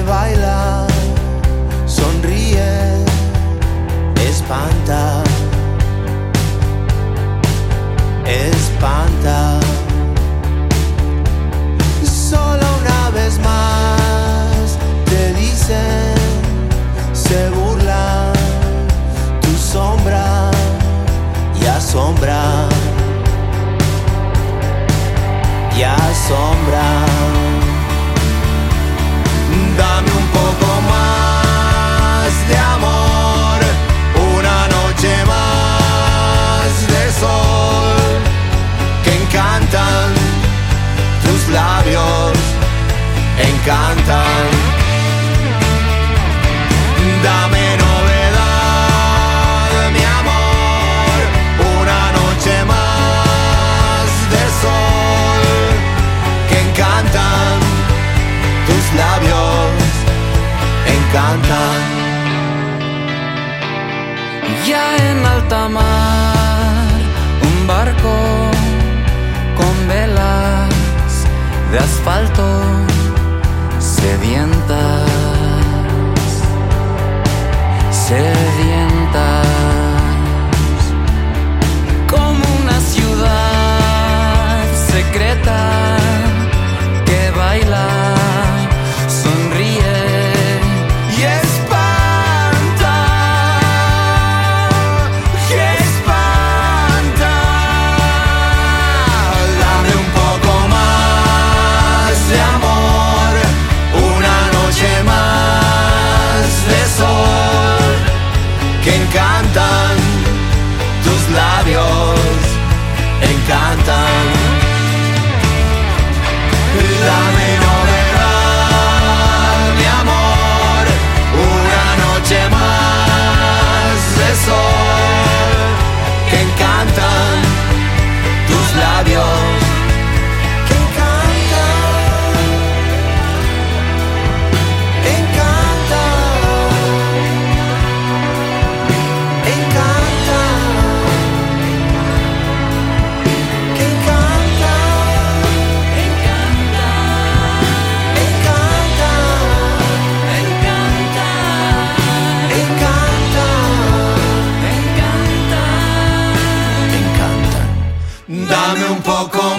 baila, sonríe, espanta, espanta. Solo una vez más te dicen, se burla tu sombra y asombra, y asombra. Dame un poco más de amor, una noche más de sol, que encantan tus labios, encantan. Dame novedad, mi amor, una noche más de sol, que encantan tus labios, encantan. Ya en alta mar, un barco con velas de asfalto sedientas, sedientas, como una ciudad secreta que baila, sonríe y espanta, que espanta. Dame un poco más de amor, una noche más de sol, que encantan tus labios, encantan. Dame novedad, mi amor, una noche más de sol, que encantan tus labios, que encantan, encantan, encantan, que encantan, encantan. Dame un poco